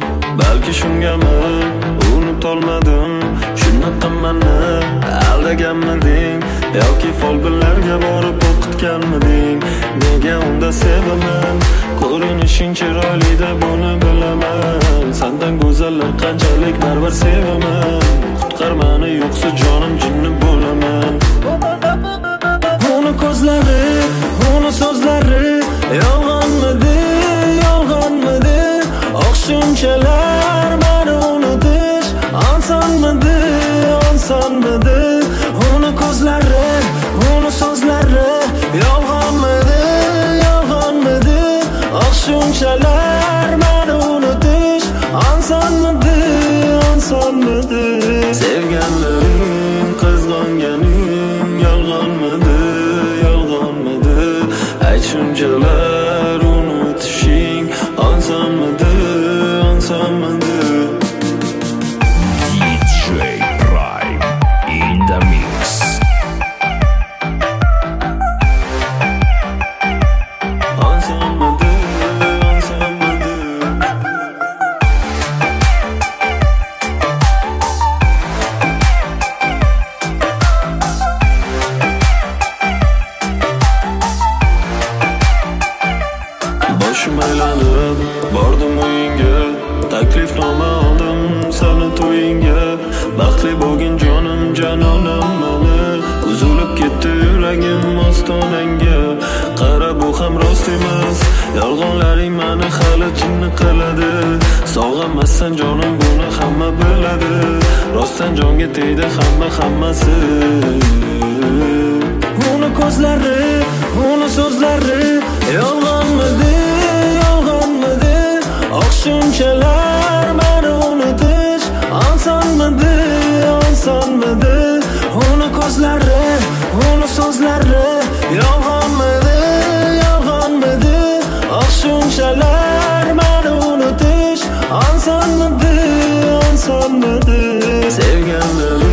Balki shungami unutolmadim. Shunaqa meni aldaganmiding yoki folbinlarga borib o'qitganmiding? Nega unda sevaman? Ko'rinishing chiroyli-da, buni bilaman. Sendan go'zallar qanchalik baribir sevaman. Qutqar meni, yo'qsa jonim jinni bo'laman. Uni ko'zlari, uni so'zlari yolg'onmidi, yolg'onmidi? Shunchalar meni unutish osonmidi, osonmidi? Uni ko'zlari, uni so'zlari yolg'onmidi, yolg'onmidi? Shunchalar meni unutish osonmidi, osonmidi? Sevganlaring, qizg'onganing yolg'onmidi, yolg'onmidi? Ayt, shunchalar unutishing osonmidi, osonmidi? DJ Prime in the mix. Osonmidi, osonmidi? Boshim aylanib bordim uyingga, taklifnoma oldim seni to'yingga. Baxtli bo'lgin jonim, janonim meni, uzilib ketdi yuragim ostonangga. Qara, bu ham rost emas, yolg'onlaring meni hali jinni qiladi. Sog'inmassan jonim, buni hamma biladi. Rostdan jonga tegdi hammasi. Uni ko'zlari, uni so'zlari yolg'onmidi, yolg'onmidi? Shunchalar meni unutish osonmidi, osonmidi? Uni ko'zlari, uni so'zlari yolg'onmidi, yolg'onmidi? Shunchalar meni unutish osonmidi, osonmidi? Sevganlarim